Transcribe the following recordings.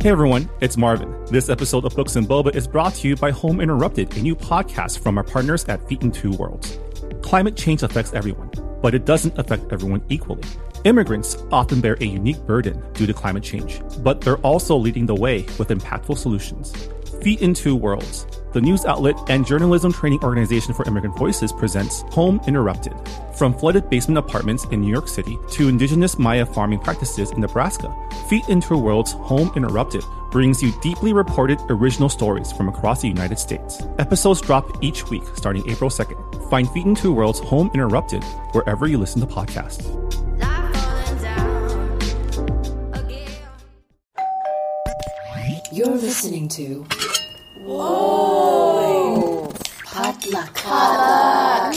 Hey everyone, it's Marvin. This episode of Books and Boba is brought to you by Home Interrupted, a new podcast from our partners at Feet in Two Worlds. Climate change affects everyone, but it doesn't affect everyone equally. Immigrants often bear a unique burden due to climate change, but they're also leading the way with impactful solutions. Feet in Two Worlds, the news outlet and journalism training organization for immigrant voices, presents Home Interrupted. From flooded basement apartments in New York City to indigenous Maya farming practices in Nebraska, Feet in Two Worlds Home Interrupted brings you deeply reported original stories from across the United States. Episodes drop each week starting April 2nd. Find Feet in Two Worlds Home Interrupted wherever you listen to podcasts. You're listening to Whoa! Potluck.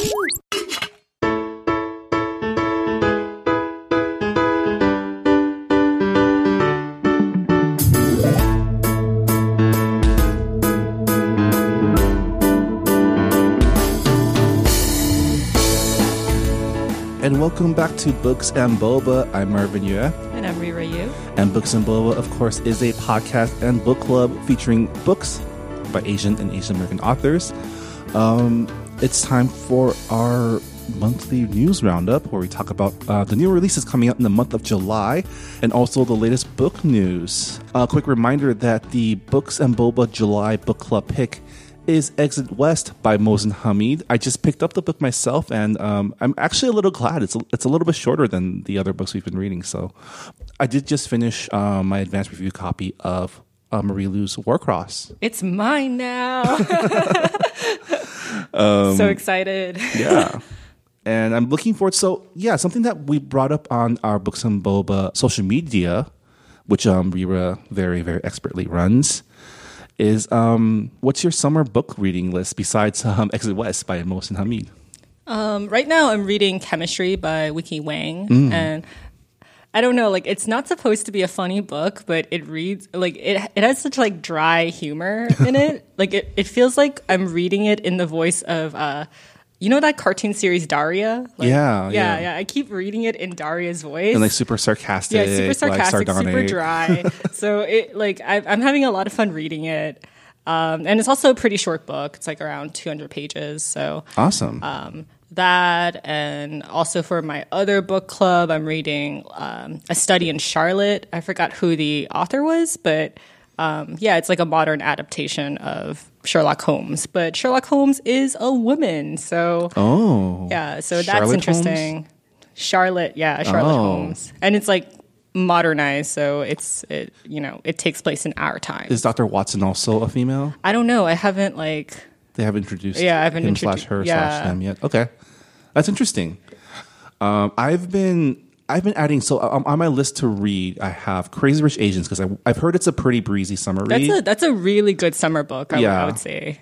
And welcome back to Books and Boba. I'm Marvin Yue. And I'm Rira Yu. And Books and Boba, of course, is a podcast and book club featuring books by Asian and Asian American authors. It's time for our monthly news roundup where we talk about the new releases coming out in the month of July and also the latest book news. A quick reminder that the Books and Boba July book club pick is Exit West by Mohsin Hamid. I just picked up the book myself, and I'm actually a little glad. It's a little bit shorter than the other books we've been reading. So I did just finish my advanced review copy of Marie Lu's Warcross. It's mine now. So excited. Yeah. And I'm looking forward. So, yeah, something that we brought up on our Books and Boba social media, which Rira very, very expertly runs, is what's your summer book reading list besides Exit West by Mohsin Hamid? Right now I'm reading Chemistry by Wiki Wang. And I don't know, like, it's not supposed to be a funny book, but it reads, like, it has such, like, dry humor in it. Like, it feels like I'm reading it in the voice of, you know that cartoon series Daria? Like, yeah. I keep reading it in Daria's voice. And, like, super sarcastic. Yeah, super sarcastic, like, super dry. So, I'm having a lot of fun reading it. And it's also a pretty short book. It's, like, around 200 pages. So awesome. That, and also for my other book club, I'm reading A Study in Charlotte. I forgot who the author was, but it's like a modern adaptation of Sherlock Holmes. But Sherlock Holmes is a woman, so so that's interesting. Holmes? Charlotte Holmes, and it's like modernized, so it takes place in our time. Is Dr. Watson also a female? I don't know. I haven't They haven't introduced I haven't him introduced /her /them yet. Okay, that's interesting. I've been adding, so on my list to read, I have Crazy Rich Asians because I've heard it's a pretty breezy summer read. That's a really good summer book. I would say.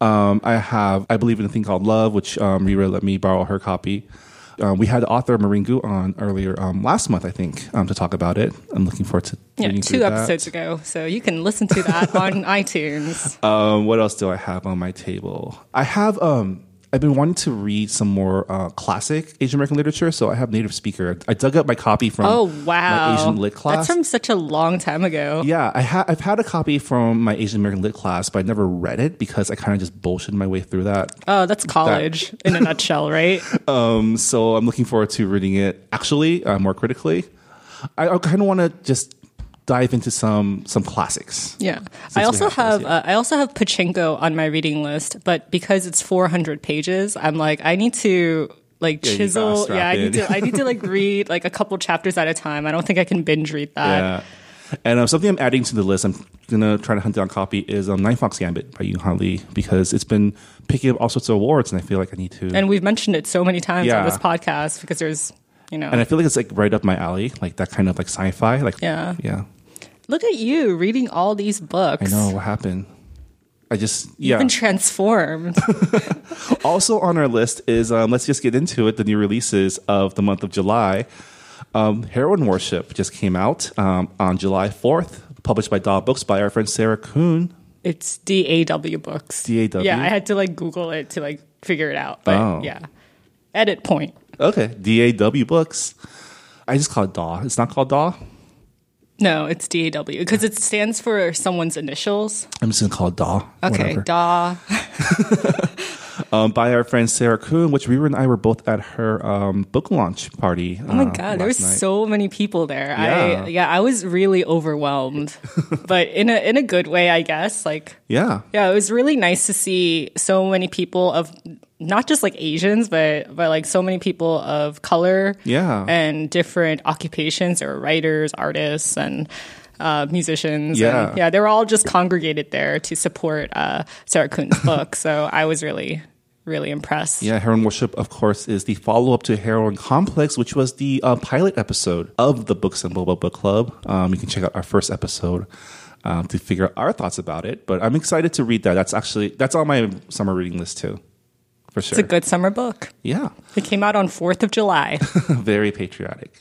I Believe in a Thing Called Love, which Rira let me borrow her copy. We had author Maureen Gu on earlier last month, I think, to talk about it. I'm looking forward to reading through 2 episodes ago, so you can listen to that on iTunes. What else do I have on my table? I've been wanting to read some more classic Asian American literature, so I have Native Speaker. I dug up my copy from my Asian Lit class. That's from such a long time ago. Yeah, I've had a copy from my Asian American Lit class, but I never read it because I kind of just bullshitted my way through that. Oh, that's college in a nutshell, right? So I'm looking forward to reading it actually more critically. I kind of want to just dive into some classics. Yeah. I also have Pachinko on my reading list, but because it's 400 pages, I'm like, I need to chisel. I need to like read like a couple chapters at a time. I don't think I can binge read that. Yeah. And something I'm adding to the list, I'm gonna try to hunt down a copy, is Nine Fox Gambit by Yoon Ha Lee, because it's been picking up all sorts of awards, and I feel like I need to. And we've mentioned it so many times on this podcast because there's, and I feel like it's like right up my alley, like that kind of like sci-fi, like yeah. Look at you reading all these books. I know what happened. You've been transformed. Also on our list is let's just get into it. The new releases of the month of July. Heroine Worship just came out on July 4th, published by Daw Books by our friend Sarah Kuhn. It's DAW Books. DAW? Yeah, I had to like Google it to like figure it out. But yeah. Edit point. Okay, DAW Books. I just call it Daw. It's not called Daw? No, it's DAW because it stands for someone's initials. I'm just going to call it DAW. Okay, whatever. DAW. By our friend Sarah Kuhn, which Riri and I were both at her book launch party. Oh my God, there were so many people there. Yeah. I was really overwhelmed, but in a good way, I guess. Yeah, it was really nice to see so many people of not just like Asians, but like so many people of color, and different occupations, or writers, artists, and musicians. Yeah. And they were all just congregated there to support Sarah Kuhn's book. So I was really, really impressed. Yeah, Heroine Worship, of course, is the follow-up to Heroine Complex, which was the pilot episode of the Books and Boba Book Club. You can check out our first episode to figure out our thoughts about it. But I'm excited to read that. That's on my summer reading list too, for sure. It's a good summer book. Yeah. It came out on 4th of July. Very patriotic.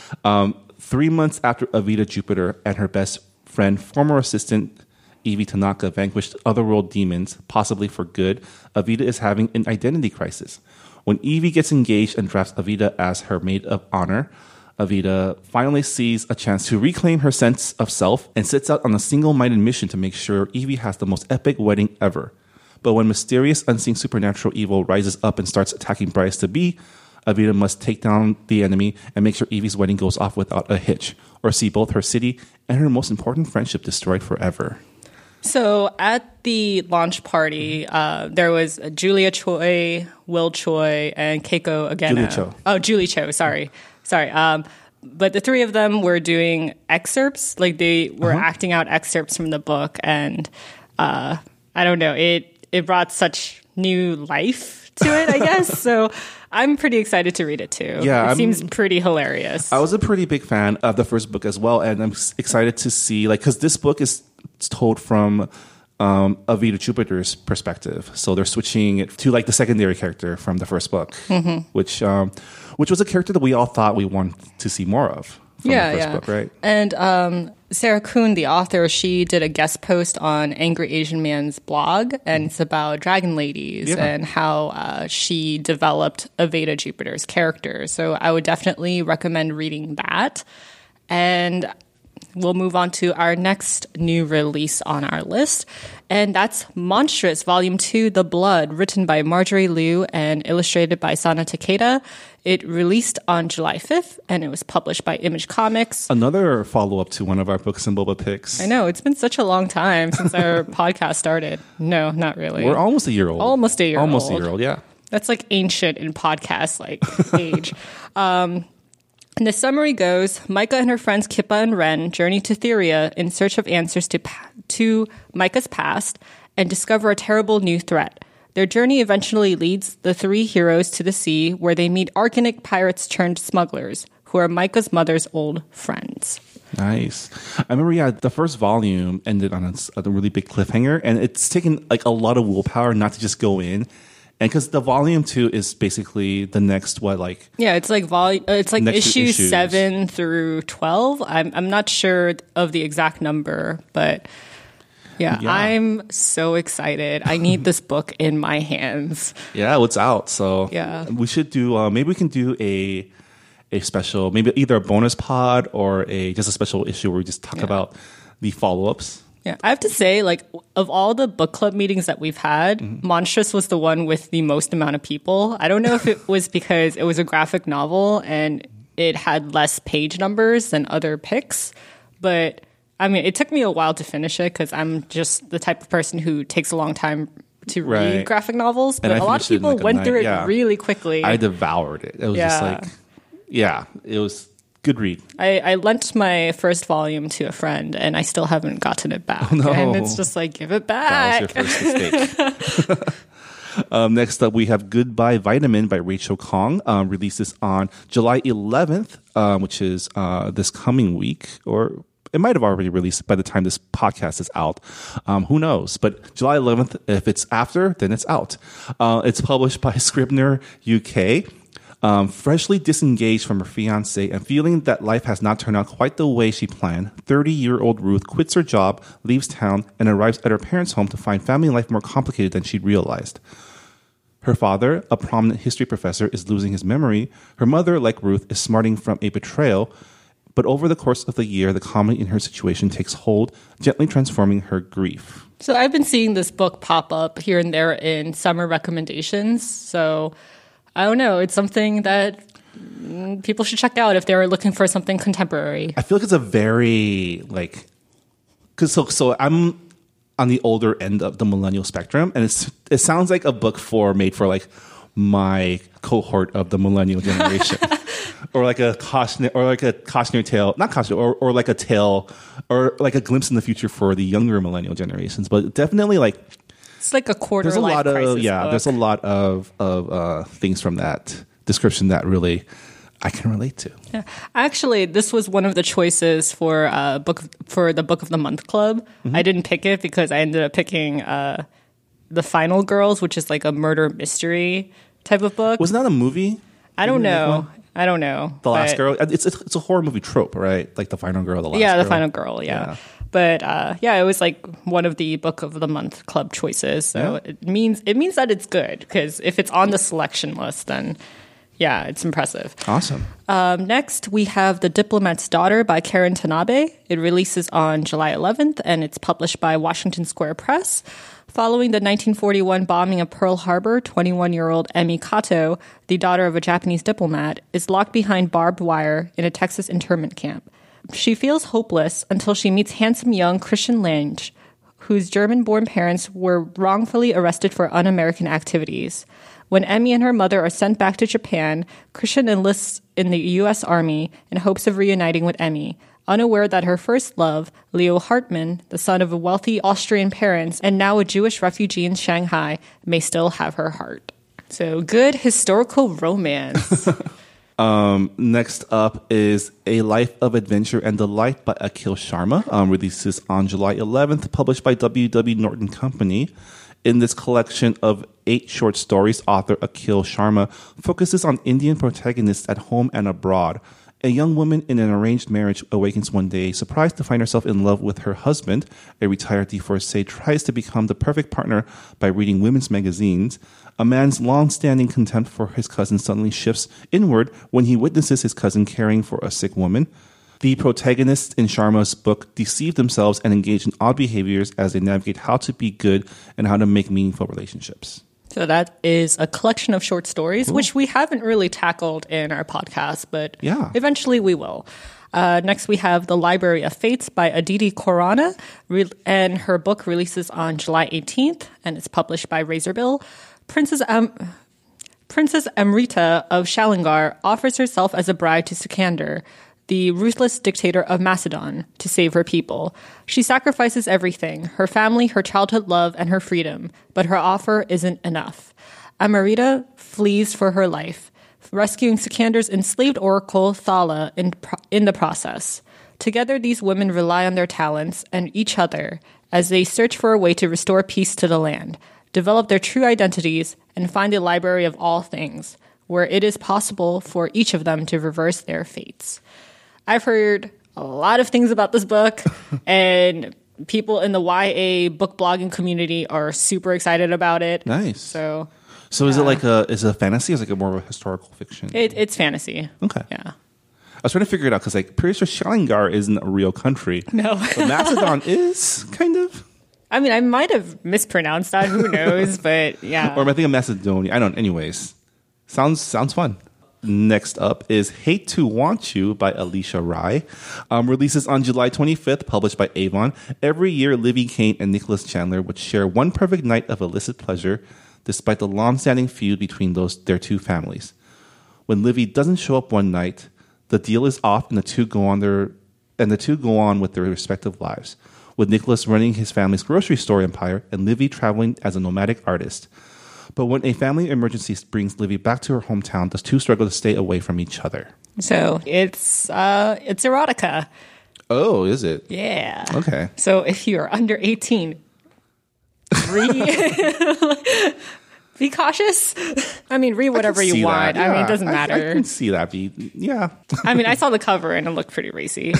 3 months after Evita Jupiter and her best friend, former assistant Evie Tanaka, vanquished otherworld demons, possibly for good, Evita is having an identity crisis. When Evie gets engaged and drafts Evita as her maid of honor, Evita finally sees a chance to reclaim her sense of self and sets out on a single-minded mission to make sure Evie has the most epic wedding ever. But when mysterious, unseen supernatural evil rises up and starts attacking brides-to-be, Evita must take down the enemy and make sure Evie's wedding goes off without a hitch, or see both her city and her most important friendship destroyed forever. So at the launch party, there was Julia Choi, Will Choi, and Keiko Ageno. Julia Cho. Oh, Julie Cho, sorry. But the three of them were doing excerpts, like they were acting out excerpts from the book, and I don't know, it brought such new life to it, I guess. So I'm pretty excited to read it too. Yeah, it seems pretty hilarious. I was a pretty big fan of the first book as well, and I'm excited to see, because this book is told from Evita Jupiter's perspective. So they're switching it to the secondary character from the first book, which was a character that we all thought we wanted to see more of from the first book, right? And Sarah Kuhn, the author, she did a guest post on Angry Asian Man's blog, and it's about dragon ladies and how she developed Evita Jupiter's character. So I would definitely recommend reading that. And we'll move on to our next new release on our list, and that's Monstrous Volume 2, The Blood, written by Marjorie Liu and illustrated by Sana Takeda. It released on July 5th, and it was published by Image Comics. Another follow-up to one of our Books and Boba picks. I know, it's been such a long time since our podcast started. No, not really. We're almost a year old. Almost a year old, yeah. That's ancient in podcast age. And the summary goes, Micah and her friends Kippa and Ren journey to Theria in search of answers to Micah's past and discover a terrible new threat. Their journey eventually leads the three heroes to the sea, where they meet Arcanic pirates turned smugglers, who are Micah's mother's old friends. Nice. I remember, the first volume ended on a really big cliffhanger, and it's taken a lot of willpower not to just go in. And because the volume 2 is basically the next it's issue 7 through 12. I'm not sure of the exact number, but yeah, I'm so excited. I need this book in my hands. Yeah, it's out. So we should do maybe we can do a special, maybe either a bonus pod or just a special issue where we just talk about the follow-ups. Yeah, I have to say, of all the book club meetings that we've had, Monstrous was the one with the most amount of people. I don't know if it was because it was a graphic novel and it had less page numbers than other picks, but I mean, it took me a while to finish it because I'm just the type of person who takes a long time to read graphic novels, but a lot of people went through it really quickly. I devoured it. It was just it was good read. I lent my first volume to a friend, and I still haven't gotten it back. Oh, no. And it's just give it back. That was your first mistake. Next up, we have Goodbye Vitamin by Rachel Kong. Releases on July 11th, which is this coming week, or it might have already released by the time this podcast is out. Who knows? But July 11th, if it's after, then it's out. It's published by Scribner UK. Freshly disengaged from her fiancé and feeling that life has not turned out quite the way she planned, 30-year-old Ruth quits her job, leaves town, and arrives at her parents' home to find family life more complicated than she'd realized. Her father, a prominent history professor, is losing his memory. Her mother, like Ruth, is smarting from a betrayal, But over the course of the year, the comedy in her situation takes hold, gently transforming her grief. So I've been seeing this book pop up here and there in summer recommendations. So I don't know. It's something that people should check out if they're looking for something contemporary. I feel like it's a very, like, because so I'm on the older end of the millennial spectrum, and it sounds like a book made for like my cohort of the millennial generation. Or like a cautionary tale, not cautionary, or like a tale, or like a glimpse in the future for the younger millennial generations. But definitely, like, it's like a quarter there's a life lot of crisis book. There's a lot of things from that description that really I can relate to. Yeah. Actually, this was one of the choices for the Book of the Month Club. Mm-hmm. I didn't pick it because I ended up picking The Final Girls, which is like a murder mystery type of book. Wasn't that a movie? I don't know. The Last Girl. It's a horror movie trope, right? Like The Final Girl, The Last Girl. Yeah, The Final Girl, yeah. But it was like one of the Book of the Month Club choices. So it means that it's good, because if it's on the selection list, then yeah, it's impressive. Awesome. Next, we have The Diplomat's Daughter by Karen Tanabe. It releases on July 11th, and it's published by Washington Square Press. Following the 1941 bombing of Pearl Harbor, 21-year-old Emi Kato, the daughter of a Japanese diplomat, is locked behind barbed wire in a Texas internment camp. She feels hopeless until she meets handsome young Christian Lange, whose German-born parents were wrongfully arrested for un-American activities. When Emi and her mother are sent back to Japan, Christian enlists in the U.S. Army in hopes of reuniting with Emi, unaware that her first love, Leo Hartmann, the son of wealthy Austrian parents and now a Jewish refugee in Shanghai, may still have her heart. So good historical romance. Next up is A Life of Adventure and Delight by Akhil Sharma. Releases on July 11th, published by W.W. Norton Company. In this collection of 8 short stories, author Akhil Sharma focuses on Indian protagonists at home and abroad. A young woman in an arranged marriage awakens one day, surprised to find herself in love with her husband. A retired divorcee tries to become the perfect partner by reading women's magazines. A man's long-standing contempt for his cousin suddenly shifts inward when he witnesses his cousin caring for a sick woman. The protagonists in Sharma's book deceive themselves and engage in odd behaviors as they navigate how to be good and how to make meaningful relationships. So that is a collection of short stories, which we haven't really tackled in our podcast, but eventually we will. Next, we have The Library of Fates by Aditi Khorana, and her book releases on July 18th, and it's published by Razorbill. Princess Amrita of Shalingar offers herself as a bride to Sikander, the ruthless dictator of Macedon, to save her people. She sacrifices everything, her family, her childhood love, and her freedom, but her offer isn't enough. Amrita flees for her life, rescuing Sikander's enslaved oracle, Thala, in the process. Together, these women rely on their talents and each other as they search for a way to restore peace to the land, develop their true identities, and find the library of all things, where it is possible for each of them to reverse their fates. I've heard a lot of things about this book, and people in the YA book blogging community are super excited about it. Nice. So is it like is it a fantasy? Or is it like more of a historical fiction? It's fantasy. Okay. Yeah. I was trying to figure it out because, like, pretty sure Shalingar isn't a real country. No. But Macedon is kind of. I mean, I might have mispronounced that. Who knows? But yeah. Or I think of Macedonia. I don't. Anyways, sounds fun. Next up is Hate to Want You by Alicia Rai. Releases on July 25th, published by Avon. Every year, Livy Kane and Nicholas Chandler would share one perfect night of illicit pleasure, despite the long-standing feud between their two families. When Livy doesn't show up one night, the deal is off, and the two go on with their respective lives, with Nicholas running his family's grocery store empire and Livy traveling as a nomadic artist. But when a family emergency brings Livy back to her hometown, the two struggle to stay away from each other. So it's erotica. Oh, is it? Yeah. Okay. So if you're under 18, be cautious. I mean, read whatever you want. Yeah. I mean, it doesn't matter. I can see that. Yeah. I mean, I saw the cover and it looked pretty racy.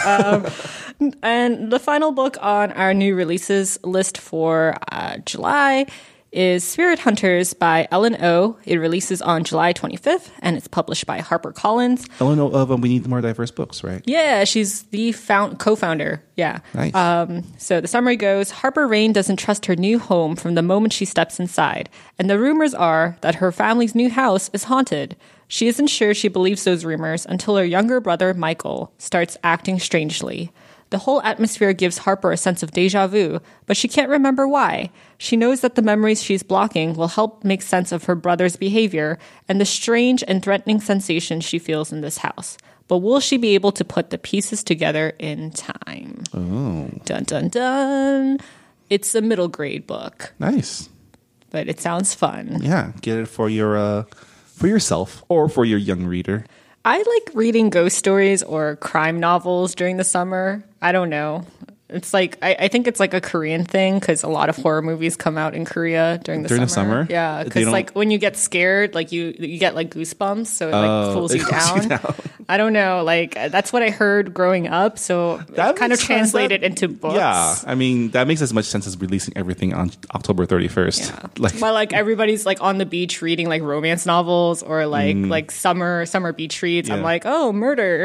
And the final book on our new releases list for July is Spirit Hunters by Ellen O. It releases on July 25th, and it's published by HarperCollins. Ellen O of We Need More Diverse Books, right? Yeah, she's the co-founder. Yeah. Nice. So the summary goes, Harper Rain doesn't trust her new home from the moment she steps inside, and the rumors are that her family's new house is haunted. She isn't sure she believes those rumors until her younger brother, Michael, starts acting strangely. The whole atmosphere gives Harper a sense of déjà vu, but she can't remember why. She knows that the memories she's blocking will help make sense of her brother's behavior and the strange and threatening sensations she feels in this house. But will she be able to put the pieces together in time? Oh. Dun, dun, dun. It's a middle grade book, Nice. but it sounds fun. Yeah, get it for yourself or for your young reader. I like reading ghost stories or crime novels during the summer. I don't know. It's like, I think it's like a Korean thing because a lot of horror movies come out in Korea during the summer. Yeah, because like when you get scared, like you get like goosebumps, so it like pulls you down. I don't know, like that's what I heard growing up, so that kind of translated into books. Yeah, I mean that makes as much sense as releasing everything on October 31st. Yeah. While like everybody's like on the beach reading like romance novels or like summer beach reads, I'm like, oh, murder.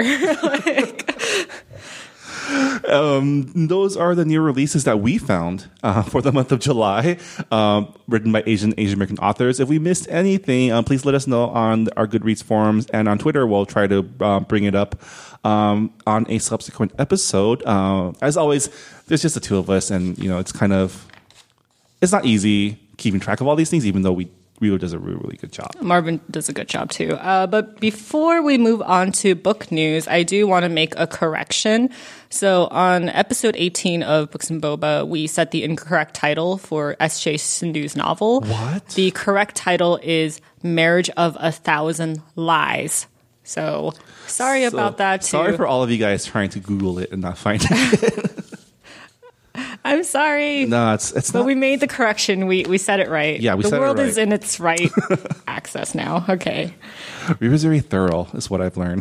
Those are the new releases that we found for the month of July, written by Asian American authors. If we missed anything, please let us know on our Goodreads forums and on Twitter. We'll try to bring it up on a subsequent episode. As always, there's just the two of us, and it's not easy keeping track of all these things, even though Rio does a really, really good job. Marvin does a good job, too. But before we move on to book news, I do want to make a correction. So on episode 18 of Books and Boba, we set the incorrect title for S.J. Sindhu's novel. What? The correct title is Marriage of a Thousand Lies. So sorry about that, too. Sorry for all of you guys trying to Google it and not find it. I'm sorry. No, it's but not. We made the correction. We said it right. Yeah, we said it right. The world is in its right access now. Okay. Rita's very thorough, is what I've learned.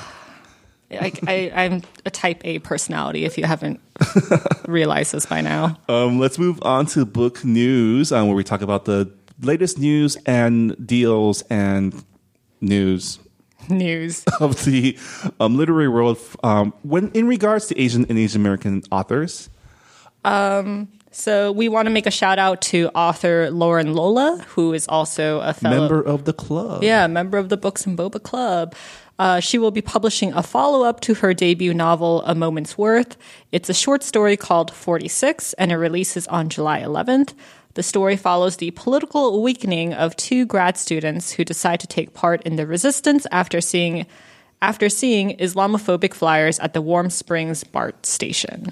I'm a type A personality, if you haven't realized this by now. Let's move on to book news, where we talk about the latest news and deals and news of the literary world when in regards to Asian and Asian American authors. So we want to make a shout out to author Lauren Lola, who is also a fellow member of the club. Yeah, member of the Books and Boba Club. She will be publishing a follow-up to her debut novel, A Moment's Worth. It's a short story called 46, and it releases on July 11th. The story follows the political awakening of two grad students who decide to take part in the resistance after seeing Islamophobic flyers at the Warm Springs BART station.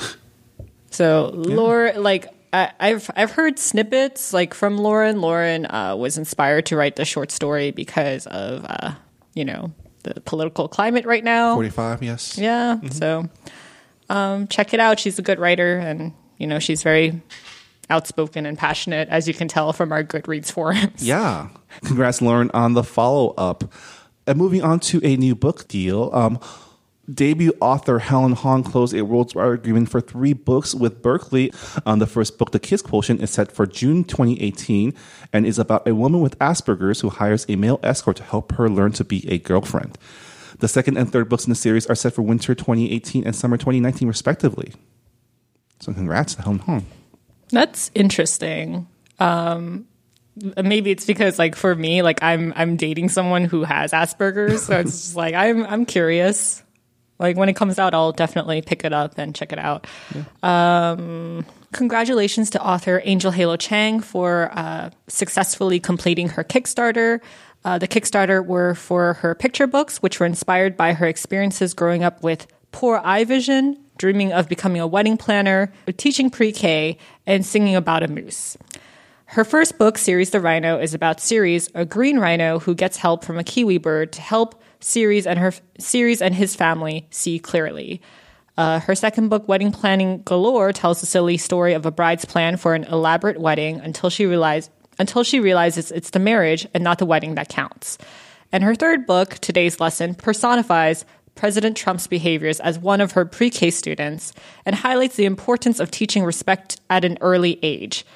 So, Lauren, I've heard snippets from Lauren. Lauren was inspired to write the short story because of the political climate right now. 45, yes. Yeah. Mm-hmm. So, check it out. She's a good writer, and she's very outspoken and passionate, as you can tell from our Goodreads forums. Yeah. Congrats, Lauren, on the follow-up. And moving on to a new book deal. Debut author Helen Hong closed a worldwide agreement for 3 books with Berkeley. The first book, The Kiss Quotient, is set for June 2018 and is about a woman with Asperger's who hires a male escort to help her learn to be a girlfriend. The second and third books in the series are set for winter 2018 and summer 2019, respectively. So congrats to Helen Hong. That's interesting. Maybe it's because, for me, I'm dating someone who has Asperger's, so it's just I'm curious. When it comes out, I'll definitely pick it up and check it out. Yeah. Congratulations to author Angel Halo Chang for successfully completing her Kickstarter. The Kickstarter were for her picture books, which were inspired by her experiences growing up with poor eye vision, dreaming of becoming a wedding planner, teaching pre-K, and singing about a moose. Her first book, Ceres the Rhino, is about Ceres, a green rhino who gets help from a kiwi bird to help Ceres and his family see clearly. Her second book, Wedding Planning Galore, tells the silly story of a bride's plan for an elaborate wedding until she realizes it's the marriage and not the wedding that counts. And her third book, Today's Lesson, personifies President Trump's behaviors as one of her pre-K students and highlights the importance of teaching respect at an early age.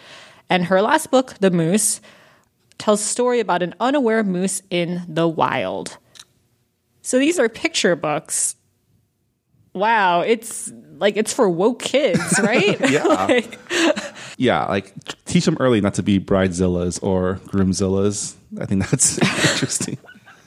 And her last book, The Moose, tells a story about an unaware moose in the wild. So these are picture books. Wow, it's for woke kids, right? Yeah. Like teach them early not to be bridezillas or groomzillas. I think that's interesting.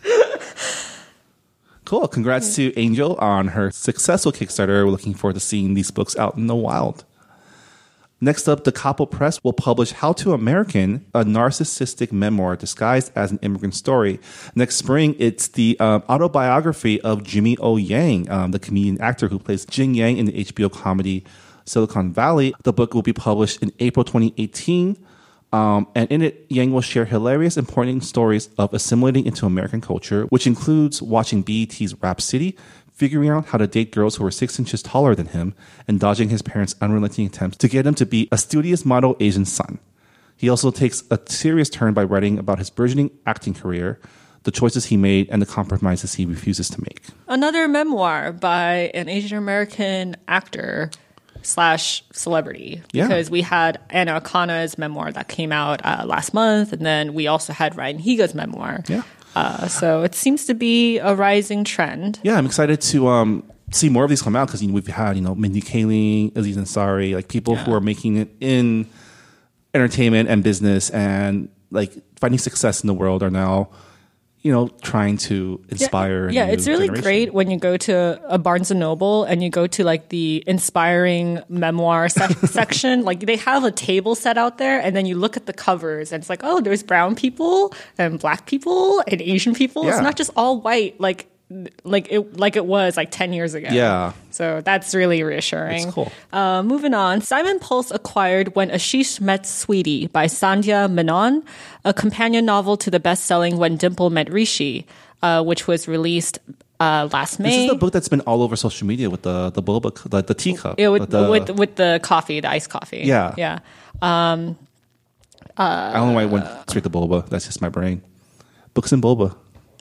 Cool. Congrats to Angel on her successful Kickstarter. We're looking forward to seeing these books out in the wild. Next up, Da Capo Press will publish How to American, a narcissistic memoir disguised as an immigrant story. Next spring, it's the autobiography of Jimmy O. Yang, the comedian actor who plays Jin Yang in the HBO comedy Silicon Valley. The book will be published in April 2018. And in it, Yang will share hilarious, important stories of assimilating into American culture, which includes watching BET's Rap City, figuring out how to date girls who are 6 inches taller than him, and dodging his parents' unrelenting attempts to get him to be a studious model Asian son. He also takes a serious turn by writing about his burgeoning acting career, the choices he made, and the compromises he refuses to make. Another memoir by an Asian American actor / celebrity. Because we had Anna Akana's memoir that came out last month, and then we also had Ryan Higa's memoir. Yeah. So it seems to be a rising trend. Yeah, I'm excited to see more of these come out because we've had Mindy Kaling, Aziz Ansari, like people who are making it in entertainment and business and like finding success in the world are now trying to inspire. Yeah, it's really great when you go to a Barnes & Noble and you go to like the inspiring memoir section. Like they have a table set out there and then you look at the covers and it's like, oh, there's brown people and black people and Asian people. Yeah. It's not just all white like it was like 10 years ago. Yeah. So that's really reassuring. It's cool. Moving on. Simon Pulse acquired When Ashish Met Sweetie by Sandhya Menon, a companion novel to the best-selling When Dimple Met Rishi, which was released last May. This is the book that's been all over social media with the boba, the teacup. Yeah, with the coffee, the iced coffee. Yeah. Yeah. I don't know why I went straight to boba. That's just my brain. Books and boba.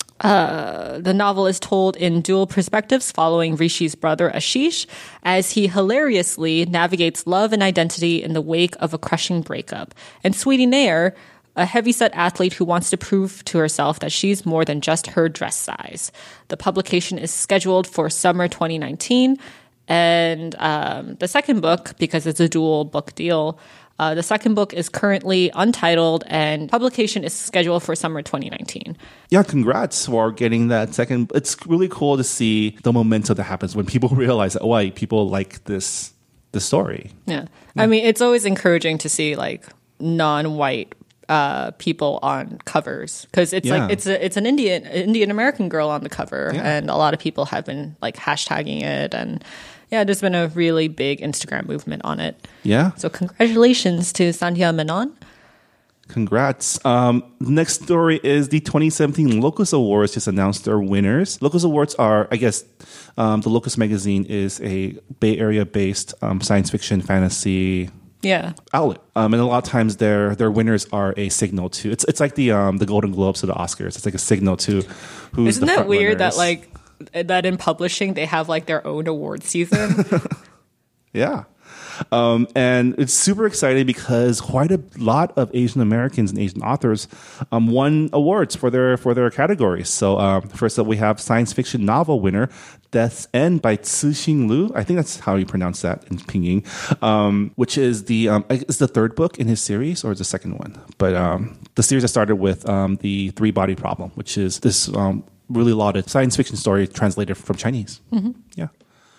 The novel is told in dual perspectives following Rishi's brother Ashish as he hilariously navigates love and identity in the wake of a crushing breakup. And Sweetie Nair, a heavyset athlete who wants to prove to herself that she's more than just her dress size. The publication is scheduled for summer 2019. And the second book, because it's a dual book deal, the second book is currently untitled and publication is scheduled for summer 2019. Yeah, congrats for getting that second. It's really cool to see the momentum that happens when people realize that, people like this story. Yeah. I mean, it's always encouraging to see like non-white people on covers because it's like it's an Indian American girl on the cover and a lot of people have been like hashtagging it and there's been a really big Instagram movement on it. Yeah. So congratulations to Sandhya Menon. Congrats. Next story is the 2017 Locus Awards just announced their winners. Locus Awards are, I guess, the Locus magazine is a Bay Area-based science fiction fantasy outlet. And a lot of times their winners are a signal to, it's like the Golden Globes to the Oscars. It's like a signal to who's Isn't the that front weird runners. that in publishing they have like their own award season? Yeah. And it's super exciting because quite a lot of Asian Americans and Asian authors won awards for their categories. So first up, we have science fiction novel winner Death's End by Cixin Liu. I think that's how you pronounce that in Pinyin, which is is the third book in his series or is the second one? But the series that started with the Three Body Problem, which is this really lauded science fiction story translated from Chinese. Mm-hmm. Yeah.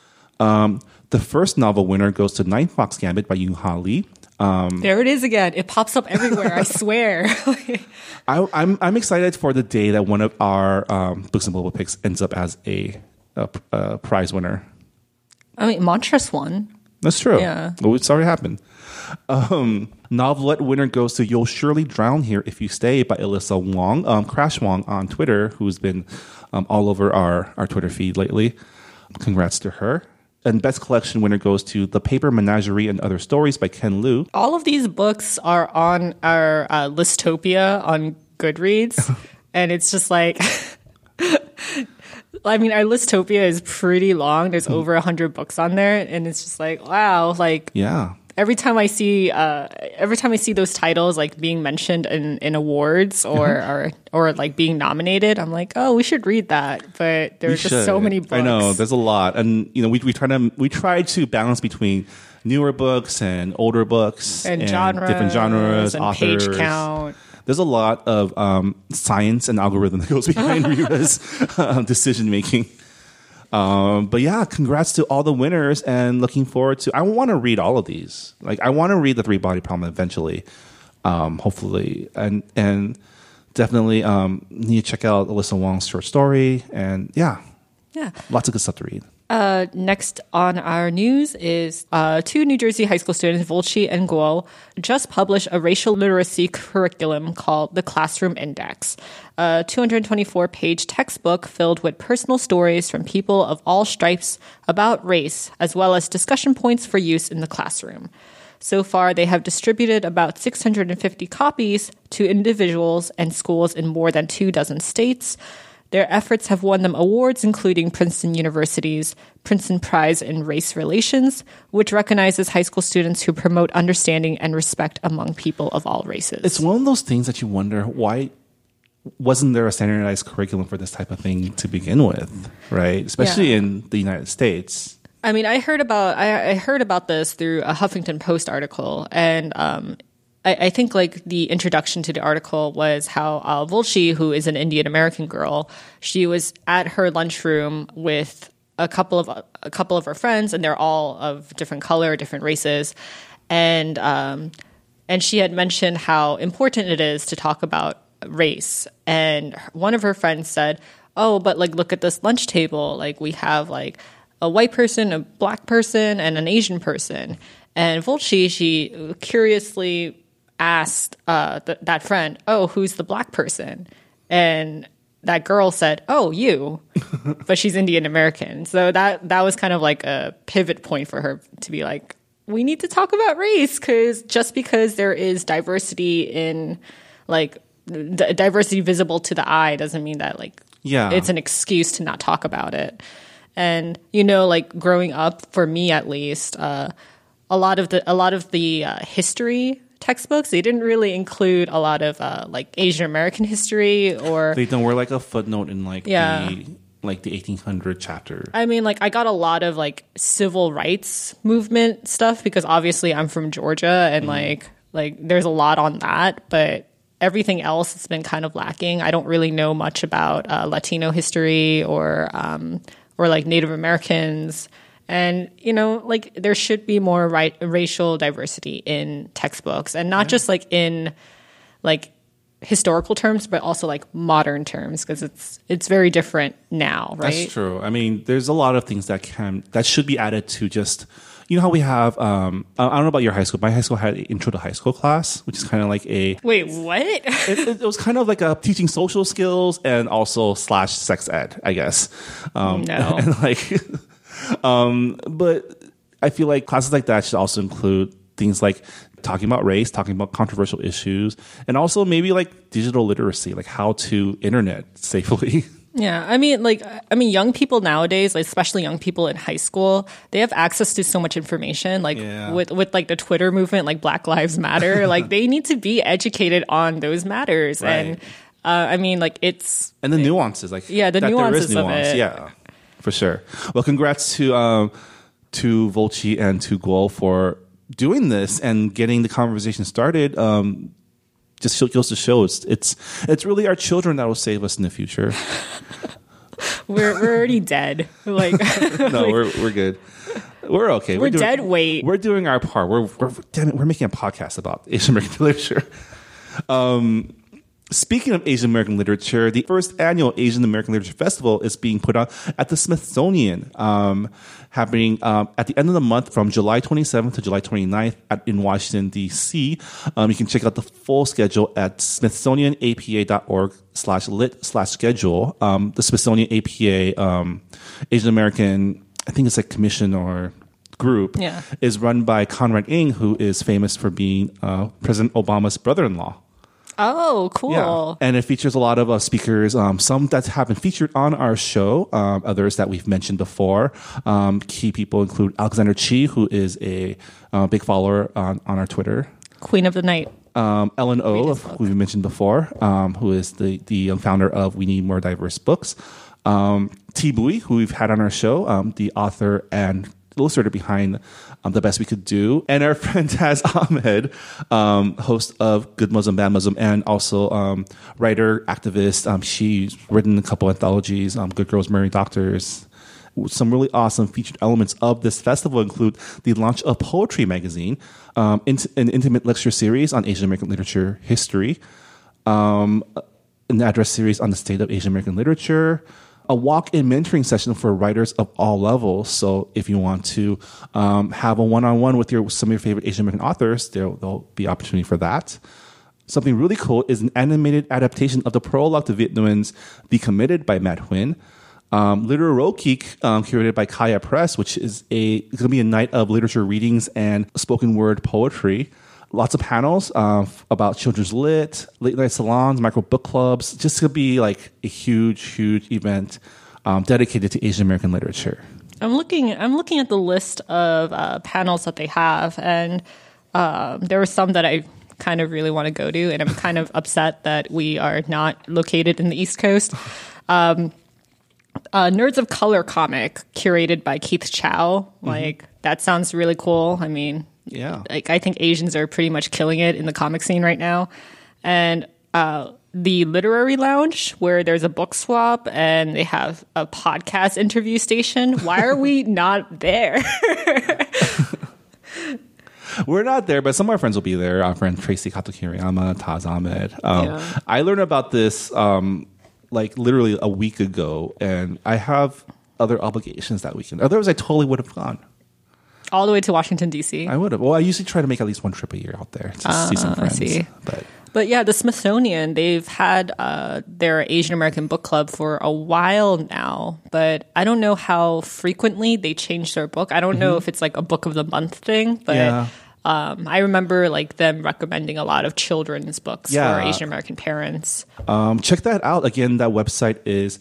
The first novel winner goes to Ninth Fox Gambit by Yoon-Ha Lee. There it is again. It pops up everywhere, I swear. I'm excited for the day that one of our Books and Global picks ends up as a prize winner. I mean, Montress won. That's true. Yeah. Well, it's already happened. Novelette winner goes to You'll Surely Drown Here If You Stay by Alyssa Wong. Crash Wong on Twitter, who's been all over our Twitter feed lately. Congrats to her. And Best Collection winner goes to The Paper Menagerie and Other Stories by Ken Liu. All of these books are on our Listopia on Goodreads. And it's just like... I mean, our Listopia is pretty long. There's over 100 books on there. And it's just like, wow. Like, yeah. every time I see those titles like being mentioned in awards or like being nominated, I'm like, oh, we should read that. But there's just so many books. I know there's a lot, and we try to balance between newer books and older books and genres, different genres, and authors. Page count. There's a lot of science and algorithm that goes behind Ryura's decision making. But yeah, congrats to all the winners, and looking forward to. I want to read all of these. Like, I want to read the Three Body Problem eventually, hopefully, and definitely need to check out Alyssa Wong's short story, and yeah, lots of good stuff to read. Next on our news is two New Jersey high school students, Volchi and Guo, just published a racial literacy curriculum called The Classroom Index, a 224-page textbook filled with personal stories from people of all stripes about race, as well as discussion points for use in the classroom. So far, they have distributed about 650 copies to individuals and schools in more than 24 states. Their efforts have won them awards, including Princeton University's Princeton Prize in Race Relations, which recognizes high school students who promote understanding and respect among people of all races. It's one of those things that you wonder, why wasn't there a standardized curriculum for this type of thing to begin with, right? Especially in the United States. I mean, I heard about this through a Huffington Post article, and I think like the introduction to the article was how Volchi, who is an Indian American girl, she was at her lunchroom with a couple of her friends, and they're all of different color, different races, and she had mentioned how important it is to talk about race. And one of her friends said, "Oh, but like look at this lunch table. Like we have like a white person, a black person, and an Asian person." And Volchi, she curiously asked that friend, "Oh, who's the black person?" And that girl said, "Oh, you," but she's Indian American. So that was kind of like a pivot point for her to be like, we need to talk about race, because just because there is diversity in like diversity visible to the eye doesn't mean that like it's an excuse to not talk about it. And like growing up, for me at least, a lot of the history textbooks, they didn't really include a lot of like Asian American history, or they don't wear like a footnote in like the 1800 chapter. I mean, like I got a lot of like civil rights movement stuff because obviously I'm from Georgia, and like there's a lot on that, but everything else has been kind of lacking. I don't really know much about Latino history or like Native Americans. And, like there should be more racial diversity in textbooks, and not just like in like historical terms, but also like modern terms, because it's very different now, right? That's true. I mean, there's a lot of things that should be added to just, how we have, I don't know about your high school. My high school had an intro to high school class, which is kind of like Wait, what? it was kind of like a teaching social skills and also / sex ed, I guess. No. And like... but I feel like classes like that should also include things like talking about race, talking about controversial issues, and also maybe like digital literacy, like how to internet safely. Yeah, I mean, young people nowadays, like especially young people in high school, they have access to so much information. Like with like the Twitter movement, like Black Lives Matter, like they need to be educated on those matters. Right. And I mean, like and the nuances, like the nuances of it. Yeah. For sure. Well, congrats to Volchi and to Guo for doing this and getting the conversation started. Just goes to show it's really our children that will save us in the future. We're already dead. Like no, we're good. We're okay. We're dead weight. We're doing our part. We're making a podcast about Asian American literature. Speaking of Asian American literature, the first annual Asian American Literature Festival is being put on at the Smithsonian, happening at the end of the month from July 27th to July 29th in Washington, D.C. You can check out the full schedule at smithsonianapa.org/lit/schedule. The Smithsonian APA Asian American, I think it's a commission or group, is run by Conrad Ng, who is famous for being President Obama's brother-in-law. Oh, cool. Yeah. And it features a lot of speakers, some that have been featured on our show, others that we've mentioned before. Key people include Alexander Chi, who is a big follower on our Twitter. Queen of the Night. Ellen O, who we mentioned before, who is the young founder of We Need More Diverse Books. T. Bui, who we've had on our show, the author and illustrator behind The Best We Could Do, and our friend Taz Ahmed, host of Good Muslim, Bad Muslim, and also writer, activist. She's written a couple anthologies, Good Girls Marry Doctors. Some really awesome featured elements of this festival include the launch of Poetry Magazine, an intimate lecture series on Asian American literature history, an address series on the state of Asian American literature, a walk-in mentoring session for writers of all levels. So if you want to have a one-on-one with some of your favorite Asian American authors, there'll be opportunity for that. Something really cool is an animated adaptation of the prologue to Viet Nguyen's Be Committed by Matt Huynh. Literoki, curated by Kaya Press, which is going to be a night of literature readings and spoken word poetry. Lots of panels about children's lit, late night salons, micro book clubs. Just to be like a huge, huge event dedicated to Asian American literature. I'm looking at the list of panels that they have, and there were some that I kind of really want to go to, and I'm kind of upset that we are not located in the East Coast. Nerds of Color comic curated by Keith Chow. Like, that sounds really cool. I mean, yeah, like, I think Asians are pretty much killing it in the comic scene right now. And the Literary Lounge, where there's a book swap and they have a podcast interview station. Why are we not there? We're not there, but some of our friends will be there. Our friend Tracy Kato-Kiriyama, Taz Ahmed. I learned about this like literally a week ago, and I have other obligations that weekend. Otherwise, I totally would have gone. All the way to Washington, D.C.? I would have. Well, I usually try to make at least one trip a year out there to see some friends. But yeah, the Smithsonian, they've had their Asian American book club for a while now, but I don't know how frequently they change their book. I don't know if it's like a book of the month thing, but I remember like them recommending a lot of children's books for Asian American parents. Check that out. Again, that website is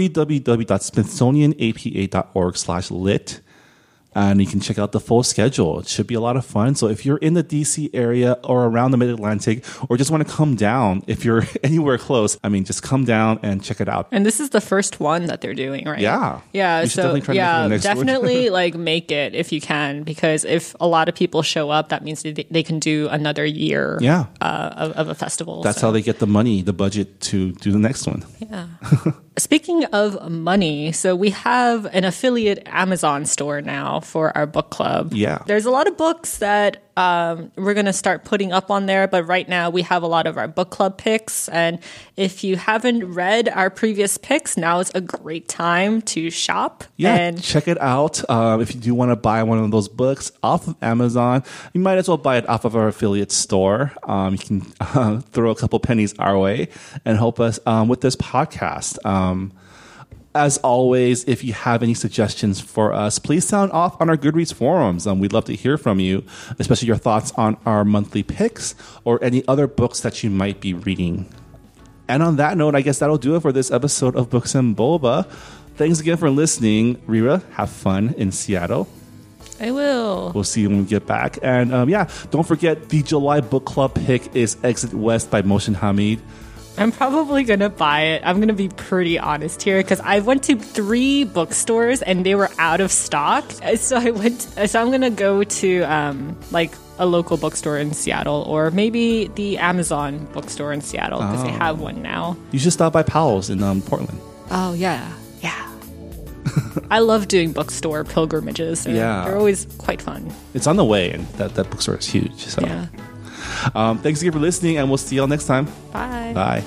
www.smithsonianapa.org/lit. And you can check out the full schedule. It should be a lot of fun. So if you're in the DC area or around the Mid-Atlantic, or just want to come down, if you're anywhere close, I mean, just come down and check it out. And this is the first one that they're doing, right? Yeah. Yeah. So definitely like make it if you can, because if a lot of people show up, that means they can do another year of a festival. That's how they get the money, the budget to do the next one. Yeah. Speaking of money, so we have an affiliate Amazon store now for our book club. Yeah. There's a lot of books that we're going to start putting up on there, but right now we have a lot of our book club picks. And if you haven't read our previous picks, now is a great time to shop. Yeah, and check it out. If you do want to buy one of those books off of Amazon, you might as well buy it off of our affiliate store. You can throw a couple pennies our way and help us with this podcast. As always, if you have any suggestions for us, please sound off on our Goodreads forums. We'd love to hear from you, especially your thoughts on our monthly picks or any other books that you might be reading. And on that note, I guess that'll do it for this episode of Books and Boba. Thanks again for listening. Rira, have fun in Seattle. I will. We'll see you when we get back. And don't forget, the July book club pick is Exit West by Mohsin Hamid. I'm probably going to buy it. I'm going to be pretty honest here because I went to 3 bookstores and they were out of stock. So I'm going to go to like a local bookstore in Seattle or maybe the Amazon bookstore in Seattle because they have one now. You should stop by Powell's in Portland. Oh, yeah. Yeah. I love doing bookstore pilgrimages. They're always quite fun. It's on the way, and that bookstore is huge. So. Yeah. Thanks again for listening, and we'll see y'all next time. Bye. Bye.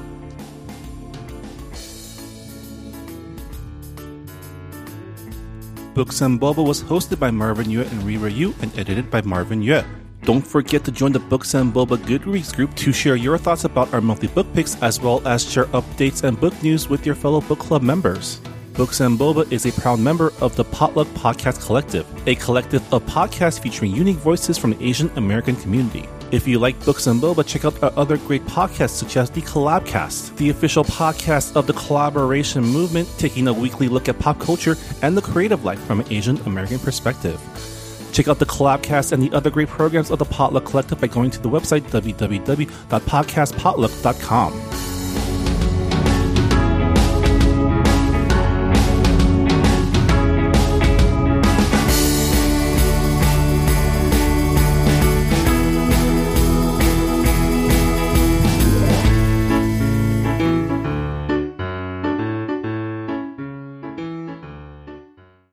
Books and Boba was hosted by Marvin Yue and Rira Yu and edited by Marvin Yue. Don't forget to join the Books and Boba Goodreads group to share your thoughts about our monthly book picks as well as share updates and book news with your fellow book club members. Books and Boba is a proud member of the Potluck Podcast Collective, a collective of podcasts featuring unique voices from the Asian American community. If you like Books and Boba, check out our other great podcasts such as the Collabcast, the official podcast of the collaboration movement, taking a weekly look at pop culture and the creative life from an Asian American perspective. Check out the Collabcast and the other great programs of the Potluck Collective by going to the website www.podcastpotluck.com.